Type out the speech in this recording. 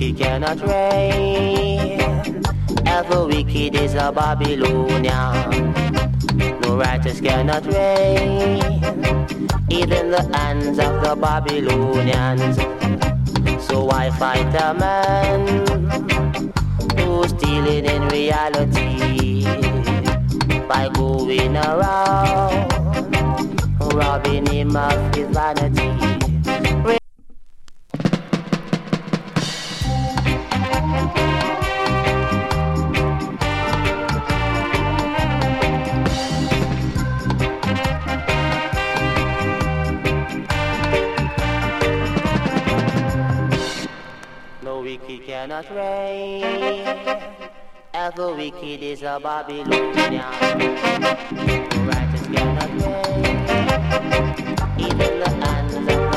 wicked cannot reign, as the wicked is a Babylonian. No righteous cannot reign, even the hands of the Babylonians. So why fight a man who's stealing in reality by going around robbing him of his vanity? Wicked cannot reign, as the wicked is a Babylonian. The righteous cannot reign, even the hands of